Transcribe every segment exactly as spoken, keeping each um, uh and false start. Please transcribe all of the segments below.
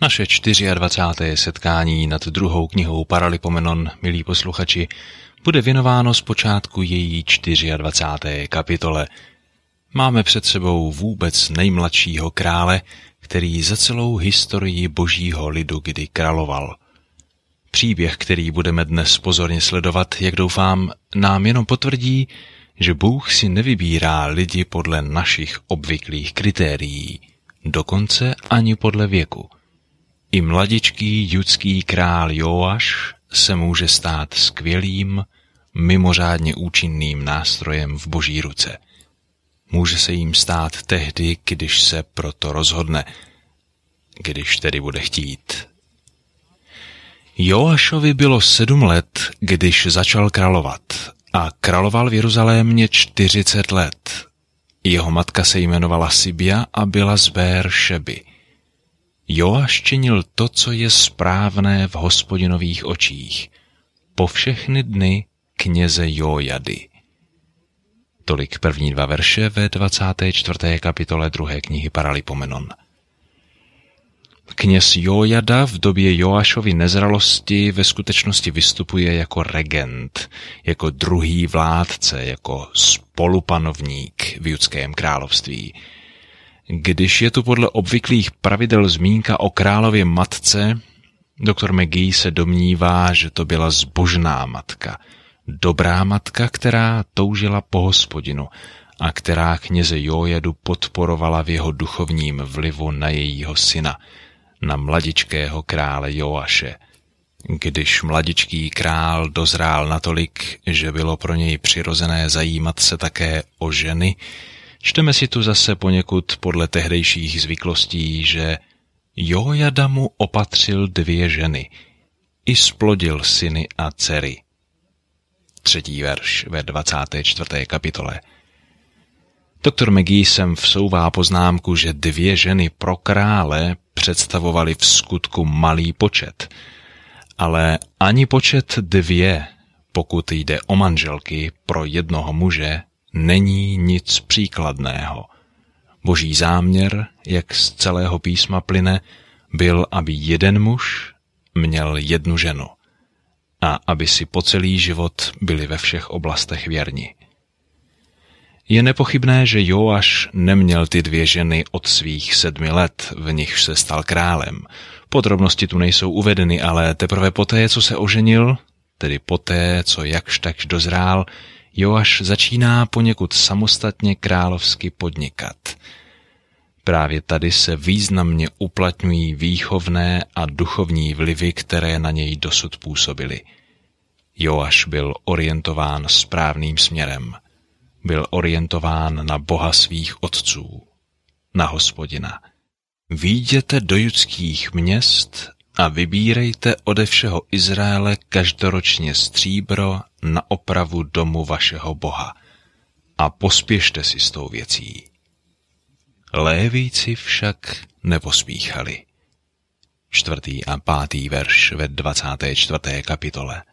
Naše dvacáté čtvrté setkání nad druhou knihou Paralipomenon, milí posluchači, bude věnováno zpočátku její dvacáté čtvrté kapitole. Máme před sebou vůbec nejmladšího krále, který za celou historii božího lidu kdy královal. Příběh, který budeme dnes pozorně sledovat, jak doufám, nám jenom potvrdí, že Bůh si nevybírá lidi podle našich obvyklých kritérií, dokonce ani podle věku. I mladičký judský král Joáš se může stát skvělým, mimořádně účinným nástrojem v boží ruce. Může se jim stát tehdy, když se proto rozhodne, když tedy bude chtít. Joášovi bylo sedm let, když začal královat, a královal v Jeruzalémě čtyřicet let. Jeho matka se jmenovala Sibia a byla z Bér-šeby. Joáš činil to, co je správné v Hospodinových očích, po všechny dny kněze Jojady. Tolik první dva verše ve dvacáté čtvrté kapitole druhé knihy Paralipomenon. Kněz Jojada v době Joášovy nezralosti ve skutečnosti vystupuje jako regent, jako druhý vládce, jako spolupanovník v judském království. Když je tu podle obvyklých pravidel zmínka o králově matce, doktor McGee se domnívá, že to byla zbožná matka, dobrá matka, která toužila po Hospodinu a která kněze Jojadu podporovala v jeho duchovním vlivu na jejího syna, na mladičkého krále Joáše. Když mladičký král dozrál natolik, že bylo pro něj přirozené zajímat se také o ženy, čteme si tu zase poněkud podle tehdejších zvyklostí, že Jojada mu opatřil dvě ženy, i splodil syny a dcery. Třetí verš ve dvacáté čtvrté kapitole. Doktor McGee sem vsouvá poznámku, že dvě ženy pro krále představovaly v skutku malý počet, ale ani počet dvě, pokud jde o manželky pro jednoho muže, není nic příkladného. Boží záměr, jak z celého písma plyne, byl, aby jeden muž měl jednu ženu a aby si po celý život byli ve všech oblastech věrni. Je nepochybné, že Joáš neměl ty dvě ženy od svých sedmi let, v nichž se stal králem. Podrobnosti tu nejsou uvedeny, ale teprve poté, co se oženil, tedy poté, co jakž takž dozrál, Joáš začíná poněkud samostatně královsky podnikat. Právě tady se významně uplatňují výchovné a duchovní vlivy, které na něj dosud působily. Joáš byl orientován správným směrem. Byl orientován na Boha svých otců, na Hospodina. Výjděte do judských měst a vybírejte ode všeho Izraele každoročně stříbro na opravu domu vašeho Boha a pospěšte si s tou věcí. Lévíci však nepospíchali. Čtvrtý a pátý verš ve dvacáté čtvrté kapitole.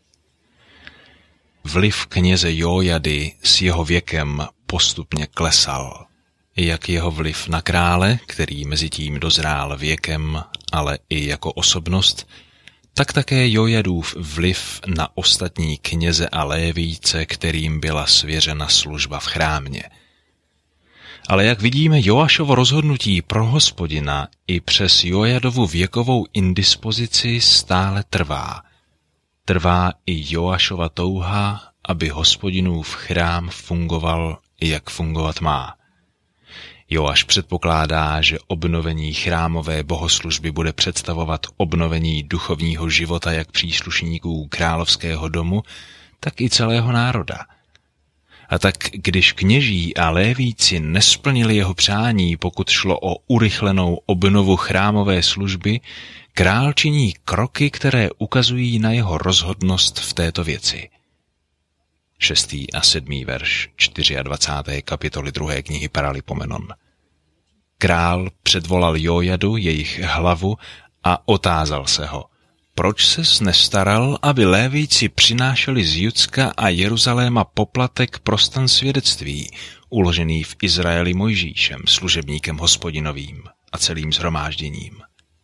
Vliv kněze Jojady s jeho věkem postupně klesal, jak jeho vliv na krále, který mezitím dozrál věkem, ale i jako osobnost, tak také Jojadův vliv na ostatní kněze a lévíce, kterým byla svěřena služba v chrámě. Ale jak vidíme, Joášovo rozhodnutí pro Hospodina i přes Jojadovu věkovou indispozici stále trvá. Trvá i Joášova touha, aby Hospodinův chrám fungoval, jak fungovat má. Joáš předpokládá, že obnovení chrámové bohoslužby bude představovat obnovení duchovního života jak příslušníků královského domu, tak i celého národa. A tak když kněží a lévíci nesplnili jeho přání, pokud šlo o urychlenou obnovu chrámové služby, král činí kroky, které ukazují na jeho rozhodnost v této věci. Šestý a sedmý verš dvacáté čtvrté kapitoly druhé knihy Paralipomenon. Král předvolal Jojadu, jejich hlavu, a otázal se ho, proč ses nestaral, aby lévíci přinášeli z Judska a Jeruzaléma poplatek pro stan svědectví, uložený v Izraeli Mojžíšem, služebníkem Hospodinovým a celým shromážděním.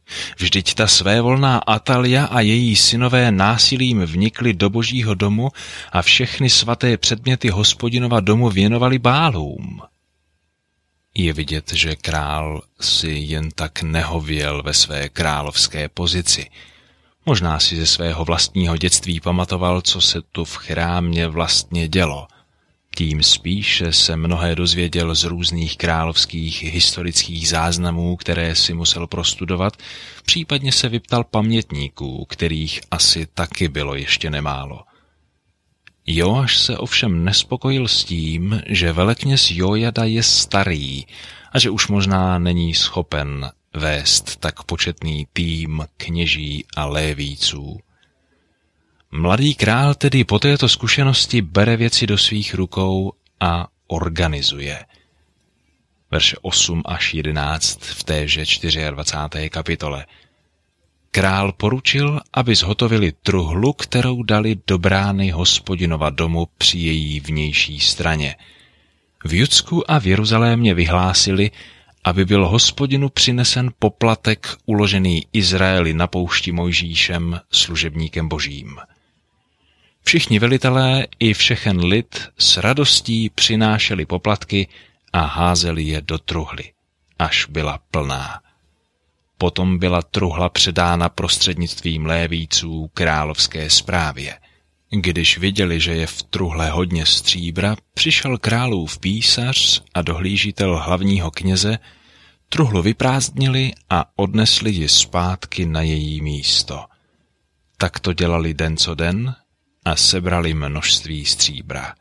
Vždyť ta svévolná Atalia a její synové násilím vnikli do Božího domu a všechny svaté předměty Hospodinova domu věnovali Bálům. Je vidět, že král si jen tak nehověl ve své královské pozici. Možná si ze svého vlastního dětství pamatoval, co se tu v chrámě vlastně dělo. Tím spíše se mnohé dozvěděl z různých královských historických záznamů, které si musel prostudovat, případně se vyptal pamětníků, kterých asi taky bylo ještě nemálo. Joáš se ovšem nespokojil s tím, že velekněz Jojada je starý a že už možná není schopen vést tak početný tým kněží a lévíců. Mladý král tedy po této zkušenosti bere věci do svých rukou a organizuje. Verše osm až jedenáct v téže dvacáté čtvrté kapitole. Král poručil, aby zhotovili truhlu, kterou dali do brány Hospodinova domu při její vnější straně. V Judsku a v Jeruzalémě vyhlásili, aby byl Hospodinu přinesen poplatek uložený Izraeli na poušti Mojžíšem, služebníkem Božím. Všichni velitelé i všechen lid s radostí přinášeli poplatky a házeli je do truhly, až byla plná. Potom byla truhla předána prostřednictvím lévíců královské správě. Když viděli, že je v truhle hodně stříbra, přišel králův písař a dohlížitel hlavního kněze, truhlu vyprázdnili a odnesli ji zpátky na její místo. Tak to dělali den co den a sebrali množství stříbra.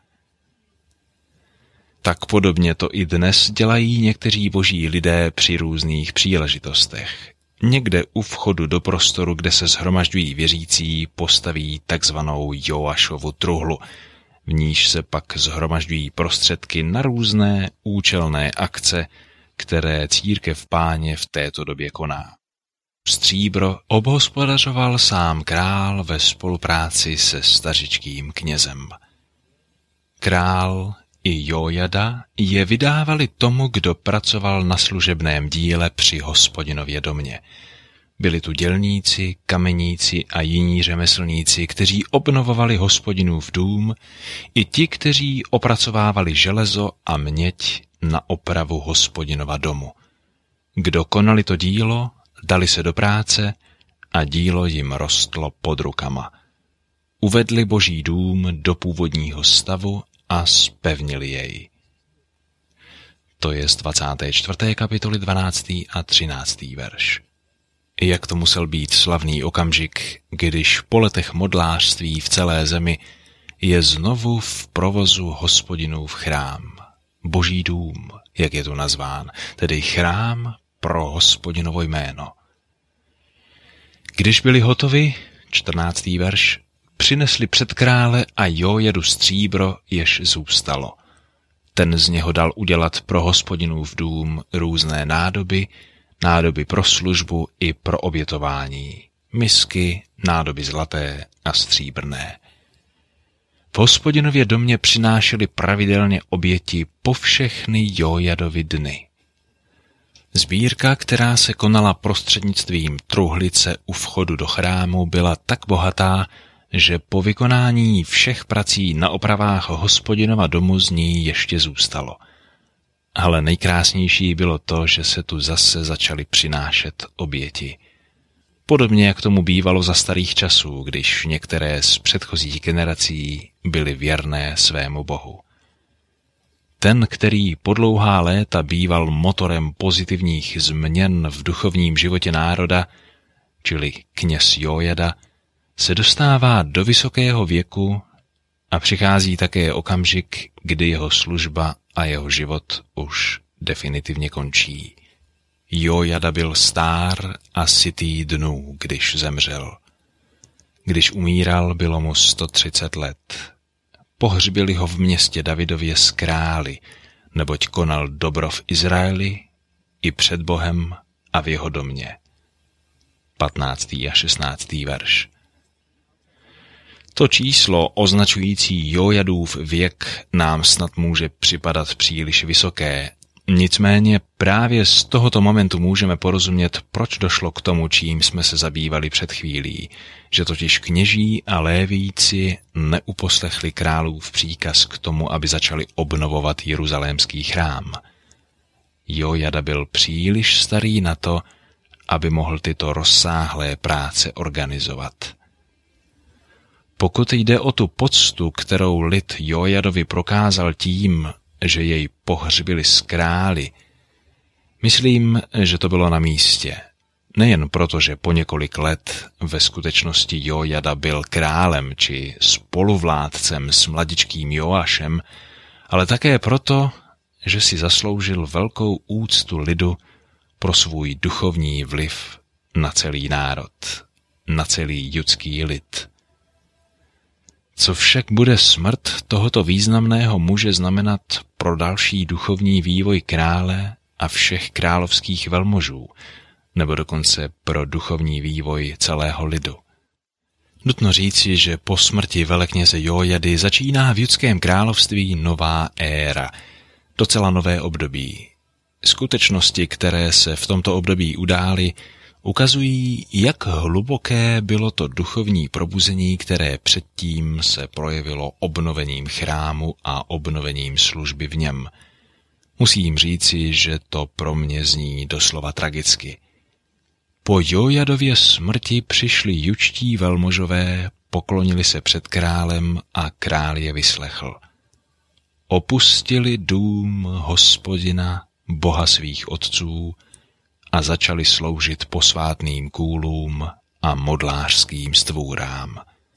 Tak podobně to i dnes dělají někteří boží lidé při různých příležitostech. Někde u vchodu do prostoru, kde se shromažďují věřící, postaví takzvanou Joášovu truhlu, v níž se pak shromažďují prostředky na různé účelné akce, které církev Páně v této době koná. Stříbro obhospodařoval sám král ve spolupráci se stařičkým knězem. Král i Jojada je vydávali tomu, kdo pracoval na služebném díle při Hospodinově domě. Byli tu dělníci, kameníci a jiní řemeslníci, kteří obnovovali Hospodinův dům, i ti, kteří opracovávali železo a měď na opravu Hospodinova domu. Kdo konali to dílo, dali se do práce a dílo jim rostlo pod rukama. Uvedli Boží dům do původního stavu a zpevnili jej. To je z dvacáté čtvrté kapitoly dvanáctý a třináctý verš. Jak to musel být slavný okamžik, když po letech modlářství v celé zemi je znovu v provozu Hospodinův chrám, Boží dům, jak je tu nazván, tedy chrám pro Hospodinovo jméno. Když byli hotovi, čtrnáctý verš, přinesli před krále a Jojadu stříbro, jež zůstalo. Ten z něho dal udělat pro Hospodinův dům různé nádoby, nádoby pro službu i pro obětování, misky, nádoby zlaté a stříbrné. V Hospodinově domě přinášeli pravidelně oběti po všechny Jojadovi dny. Sbírka, která se konala prostřednictvím truhlice u vchodu do chrámu, byla tak bohatá, že po vykonání všech prací na opravách Hospodinova domu z ní ještě zůstalo. Ale nejkrásnější bylo to, že se tu zase začaly přinášet oběti. Podobně jak tomu bývalo za starých časů, když některé z předchozích generací byly věrné svému Bohu. Ten, který po dlouhá léta býval motorem pozitivních změn v duchovním životě národa, čili kněz Jojada, se dostává do vysokého věku a přichází také okamžik, kdy jeho služba a jeho život už definitivně končí. Jojada byl stár a sytý dnů, když zemřel. Když umíral, bylo mu sto třicet let. Pohřbili ho v městě Davidově s králi, neboť konal dobro v Izraeli i před Bohem a v jeho domě. patnáctý a šestnáctý verš. To číslo označující Jojadův věk nám snad může připadat příliš vysoké, Nicméně právě z tohoto momentu můžeme porozumět, proč došlo k tomu, čím jsme se zabývali před chvílí, že totiž kněží a lévíci neuposlechli králův příkaz k tomu, aby začali obnovovat jeruzalémský chrám. Jojada byl příliš starý na to, aby mohl tyto rozsáhlé práce organizovat. Pokud jde o tu poctu, kterou lid Jojadovi prokázal tím, že jej pohřbili s králi, myslím, že to bylo na místě. Nejen proto, že po několik let ve skutečnosti Jojada byl králem či spoluvládcem s mladičkým Joášem, ale také proto, že si zasloužil velkou úctu lidu pro svůj duchovní vliv na celý národ, na celý judský lid. Co však bude smrt tohoto významného muže znamenat pro další duchovní vývoj krále a všech královských velmožů, nebo dokonce pro duchovní vývoj celého lidu? Nutno říci, že po smrti velekněze Jojady začíná v judském království nová éra, docela nové období. Skutečnosti, které se v tomto období udály, ukazují, jak hluboké bylo to duchovní probuzení, které předtím se projevilo obnovením chrámu a obnovením služby v něm. Musím říci, že to pro mě zní doslova tragicky. Po Jojadově smrti přišli judští velmožové, poklonili se před králem a král je vyslechl. Opustili dům Hospodina, Boha svých otců, a začali sloužit posvátným kůlům a modlářským stvůrám.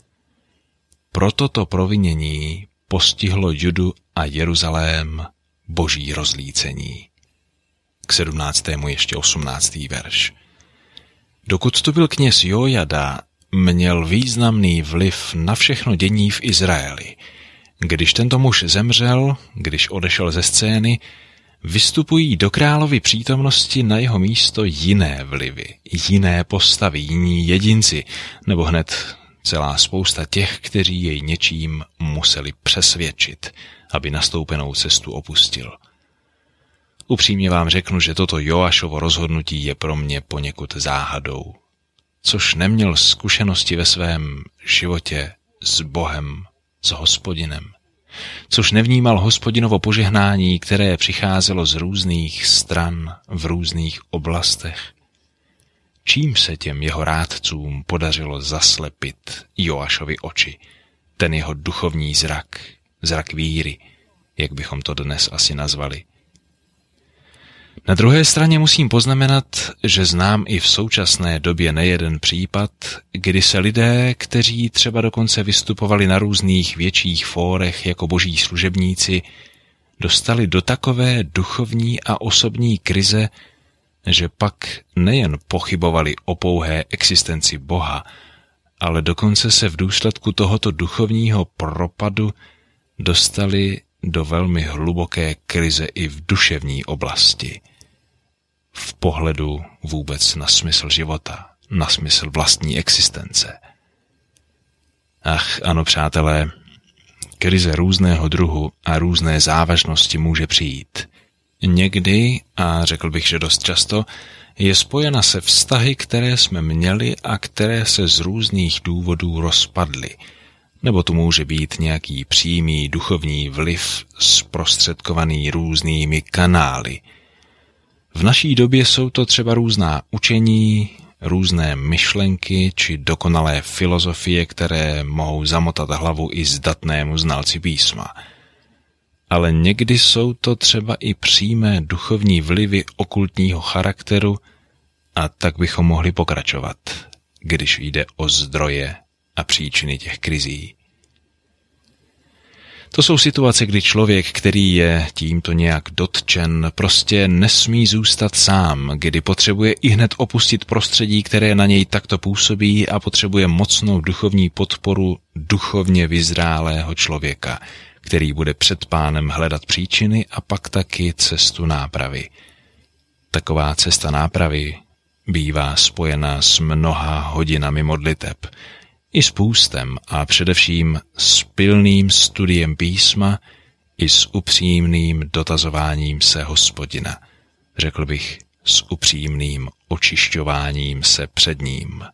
Proto to provinění postihlo Judu a Jeruzalém boží rozlícení. K sedmnáctému ještě osmnáctý verš. Dokud tu byl kněz Jojada, měl významný vliv na všechno dění v Izraeli. Když tento muž zemřel, když odešel ze scény, vystupují do královy přítomnosti na jeho místo jiné vlivy, jiné postavy, jiní jedinci, nebo hned celá spousta těch, kteří jej něčím museli přesvědčit, aby nastoupenou cestu opustil. Upřímně vám řeknu, že toto Joášovo rozhodnutí je pro mě poněkud záhadou, což neměl zkušenosti ve svém životě s Bohem, s Hospodinem, což nevnímal Hospodinovo požehnání, které přicházelo z různých stran v různých oblastech. Čím se těm jeho rádcům podařilo zaslepit Joášovi oči, ten jeho duchovní zrak, zrak víry, jak bychom to dnes asi nazvali. Na druhé straně musím poznamenat, že znám i v současné době nejeden případ, kdy se lidé, kteří třeba dokonce vystupovali na různých větších fórech jako boží služebníci, dostali do takové duchovní a osobní krize, že pak nejen pochybovali o pouhé existenci Boha, ale dokonce se v důsledku tohoto duchovního propadu dostali do velmi hluboké krize i v duševní oblasti. V pohledu vůbec na smysl života, na smysl vlastní existence. Ach, ano, přátelé, krize různého druhu a různé závažnosti může přijít. Někdy, a řekl bych, že dost často, je spojena se vztahy, které jsme měli a které se z různých důvodů rozpadly. Nebo tu může být nějaký přímý duchovní vliv zprostředkovaný různými kanály. V naší době jsou to třeba různá učení, různé myšlenky či dokonalé filozofie, které mohou zamotat hlavu i zdatnému znalci písma. Ale někdy jsou to třeba i přímé duchovní vlivy okultního charakteru a tak bychom mohli pokračovat, když jde o zdroje a příčiny těch krizí. To jsou situace, kdy člověk, který je tímto nějak dotčen, prostě nesmí zůstat sám, kdy potřebuje ihned opustit prostředí, které na něj takto působí a potřebuje mocnou duchovní podporu duchovně vyzrálého člověka, který bude před Pánem hledat příčiny a pak taky cestu nápravy. Taková cesta nápravy bývá spojena s mnoha hodinami modliteb, i s půstem a především s pilným studiem písma i s upřímným dotazováním se Hospodina, řekl bych s upřímným očišťováním se před ním.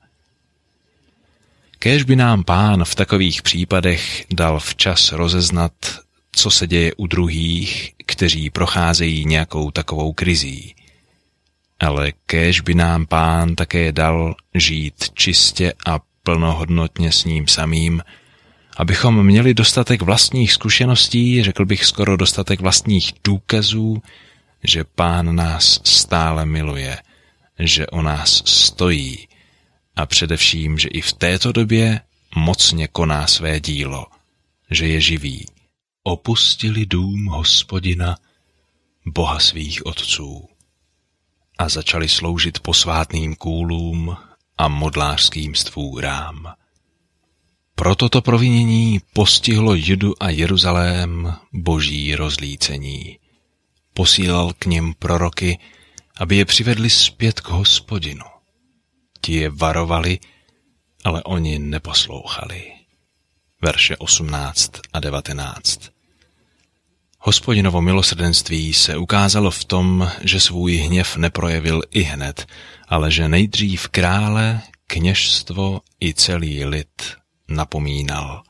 Kéž by nám Pán v takových případech dal včas rozeznat, co se děje u druhých, kteří procházejí nějakou takovou krizí. Ale kéž by nám Pán také dal žít čistě a plnohodnotně s ním samým, abychom měli dostatek vlastních zkušeností, řekl bych skoro dostatek vlastních důkazů, že Pán nás stále miluje, že o nás stojí a především, že i v této době mocně koná své dílo, že je živý. Opustili dům Hospodina, Boha svých otců, a začali sloužit posvátným kůlům a modlářským stvůrám. Proto to provinění postihlo Judu a Jeruzalém boží rozlícení. Posílal k něm proroky, aby je přivedli zpět k Hospodinu. Ti je varovali, ale oni neposlouchali. Verše osmnáct a devatenáct. Hospodinovo milosrdenství se ukázalo v tom, že svůj hněv neprojevil ihned, ale že nejdřív krále, kněžstvo i celý lid napomínal.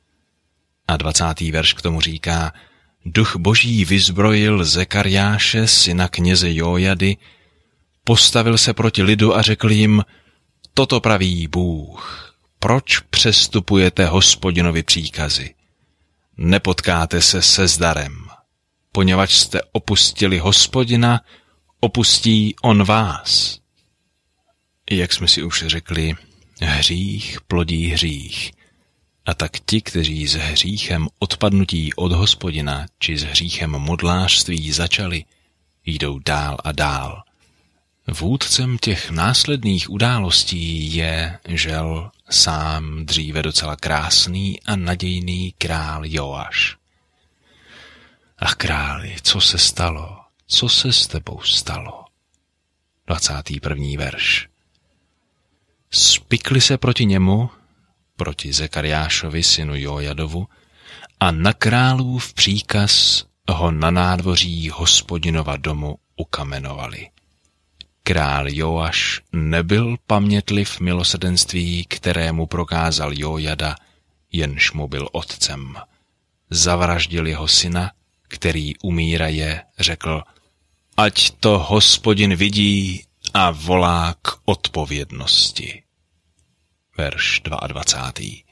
A dvacátý verš k tomu říká: Duch Boží vyzbrojil Zekariáše, syna kněze Jójady, postavil se proti lidu a řekl jim: Toto praví Bůh, proč přestupujete Hospodinovi příkazy? Nepotkáte se se zdarem, poněvadž jste opustili Hospodina, opustí on vás. Jak jsme si už řekli, hřích plodí hřích. A tak ti, kteří s hříchem odpadnutí od Hospodina či s hříchem modlářství začali, jdou dál a dál. Vůdcem těch následných událostí je, žel, sám dříve docela krásný a nadějný král Joáš. Ach králi, co se stalo? Co se s tebou stalo? dvacátý první verš. Spikli se proti němu, proti Zekariášovi, synu Jójadovu, a na králův příkaz ho na nádvoří Hospodinova domu ukamenovali. Král Joáš nebyl pamětliv milosrdenství, kterému prokázal Jójada, jenž mu byl otcem. Zavraždil jeho syna, který umíraje, řekl: Ať to Hospodin vidí a volá k odpovědnosti. Verš dvacátý druhý.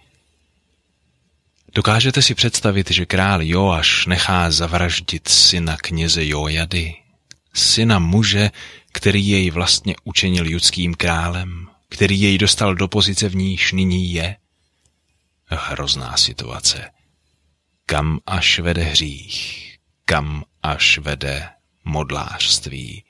Dokážete si představit, že král Joáš nechá zavraždit syna kněze Jójady, syna muže, který jej vlastně učinil judským králem, který jej dostal do pozice, v níž nyní je? Hrozná situace. Kam až vede hřích, kam až vede modlářství.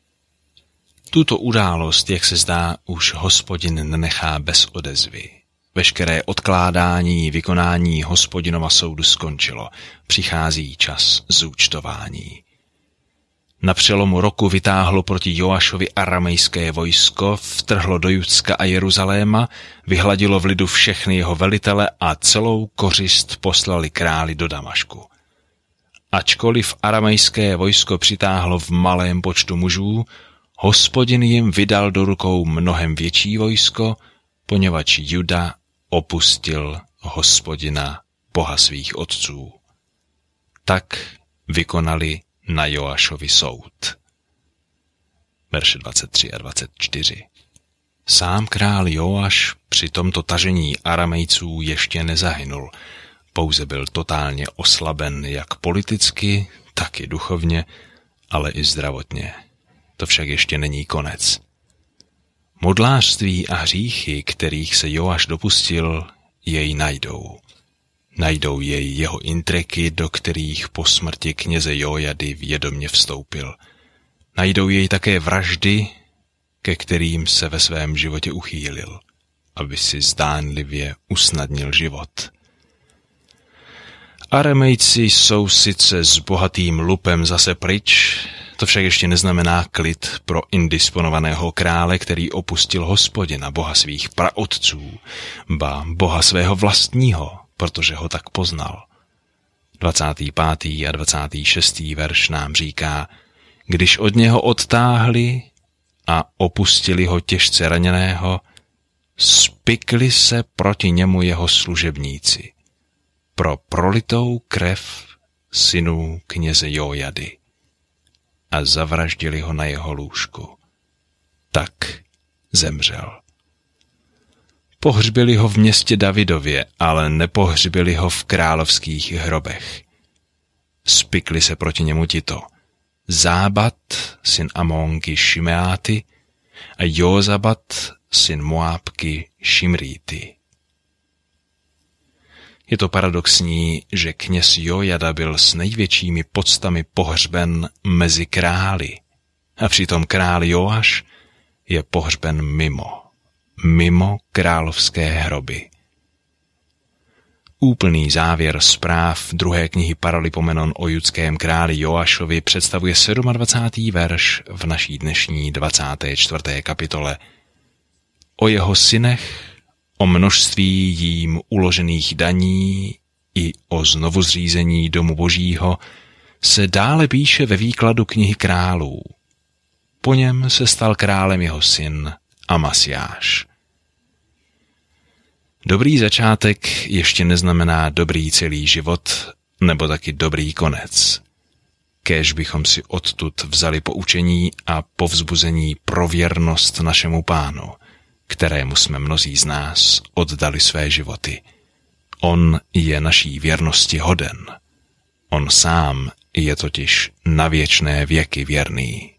Tuto událost, jak se zdá, už Hospodin nenechá bez odezvy. Veškeré odkládání vykonání Hospodinova soudu skončilo. Přichází čas zúčtování. Na přelomu roku vytáhlo proti Joášovi aramejské vojsko, vtrhlo do Judska a Jeruzaléma, vyhladilo v lidu všechny jeho velitele a celou kořist poslali králi do Damašku. Ačkoliv aramejské vojsko přitáhlo v malém počtu mužů, Hospodin jim vydal do rukou mnohem větší vojsko, poněvadž Juda opustil Hospodina, Boha svých otců. Tak vykonali na Joášovi soud. Verše dvacet tři a dvacet čtyři. Sám král Joáš při tomto tažení Aramejců ještě nezahynul, pouze byl totálně oslaben jak politicky, tak i duchovně, ale i zdravotně. To však ještě není konec. Modlářství a hříchy, kterých se Joáš dopustil, jej najdou. Najdou jej jeho intriky, do kterých po smrti kněze Jójady vědomě vstoupil. Najdou jej také vraždy, ke kterým se ve svém životě uchýlil, aby si zdánlivě usnadnil život. Aramejci jsou sice s bohatým lupem zase pryč, to však ještě neznamená klid pro indisponovaného krále, který opustil Hospodina, Boha svých praotců, ba Boha svého vlastního, protože ho tak poznal. dvacátý pátý a dvacátý šestý verš nám říká: když od něho odtáhli a opustili ho těžce raněného, spikli se proti němu jeho služebníci pro prolitou krev synů kněze Jójady a zavraždili ho na jeho lůžku. Tak zemřel. Pohřbili ho v městě Davidově, ale nepohřbili ho v královských hrobech. Spikli se proti němu tito: Zábat, syn Amonky Šimeáty, a Józabat, syn Moábky Šimríty. Je to paradoxní, že kněz Jójada byl s největšími poctami pohřben mezi králi, a přitom král Joáš je pohřben mimo, mimo královské hroby. Úplný závěr zpráv druhé knihy Paralipomenon o judském králi Joášovi představuje dvacátý sedmý verš v naší dnešní dvacáté čtvrté kapitole. O jeho synech, o množství jím uložených daní i o znovuzřízení domu Božího se dále píše ve výkladu knihy králů. Po něm se stal králem jeho syn Amasiáš. Dobrý začátek ještě neznamená dobrý celý život, nebo taky dobrý konec. Kéž bychom si odtud vzali poučení a povzbuzení pro věrnost našemu Pánu, kterému jsme mnozí z nás oddali své životy. On je naší věrnosti hoden. On sám je totiž na věčné věky věrný.